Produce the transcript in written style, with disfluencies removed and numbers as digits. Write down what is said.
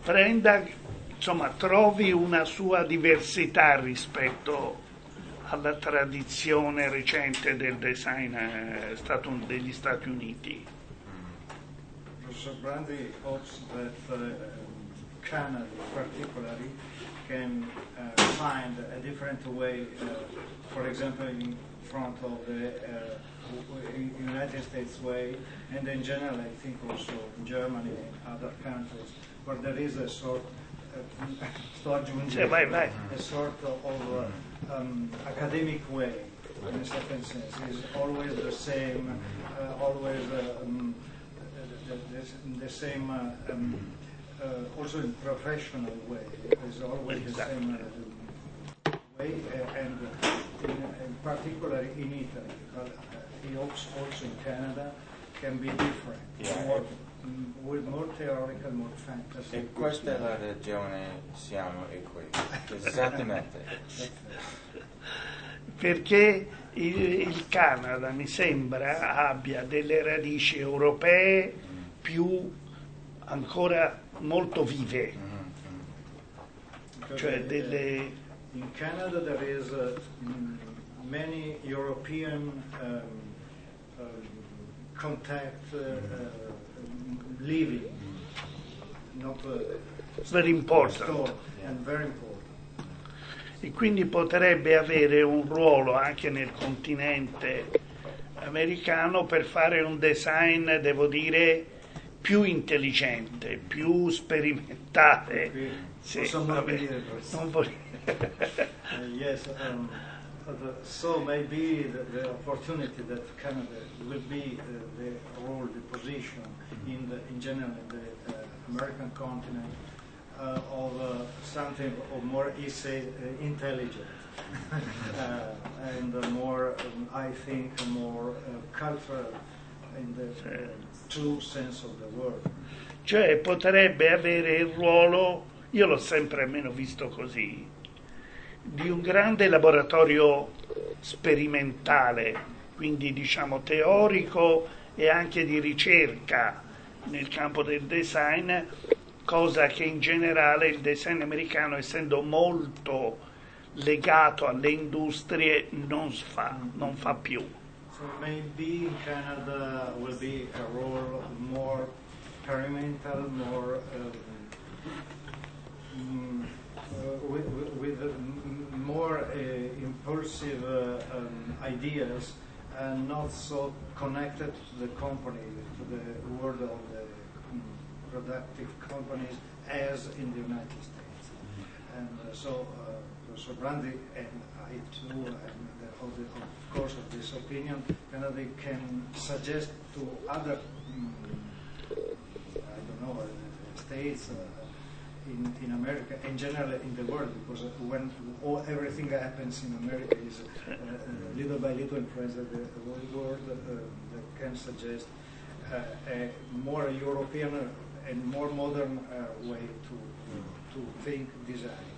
prenda, insomma, trovi una sua diversità rispetto alla tradizione recente del design degli Stati Uniti. Professor Brandi hopes that Canada particularly can find a different way, for example, in front of the United States way, and in general, I think also in Germany and other countries, where there is a sort a sort of academic way, in a certain sense, is always the same, always the same, also in professional way, is always the same way, and in particular in Italy, but he hopes also in Canada can be different, more theoretical, more fantasy. E questa è la ragione siamo qui, esattamente. Perché il Canada mi sembra abbia delle radici europee più ancora molto vive, cioè delle... In Canada there is many European contact living, not very important. And very important. E quindi potrebbe avere un ruolo anche nel continente americano per fare un design, devo dire, più intelligente, più sperimentale. Sì, non voglio... Yes, so maybe the opportunity that Canada will be the role, the position in general in the American continent of something of more intelligent and more, I think, more cultural in the true sense of the word. Cioè potrebbe avere il ruolo, io l'ho sempre almeno visto così, di un grande laboratorio sperimentale, quindi diciamo teorico e anche di ricerca nel campo del design, cosa che in generale il design americano, essendo molto legato alle industrie, non fa più. So maybe in Canada will be a role more experimental, more with more impulsive ideas, and not so connected to the company, to the world of the productive companies as in the United States. And so Professor Brandi and I too, and of course of this opinion, Canada can suggest to other, I don't know, states in America, in general in the world, because when everything happens in America is little by little influenced the whole world, that can suggest a more European and more modern way to think design.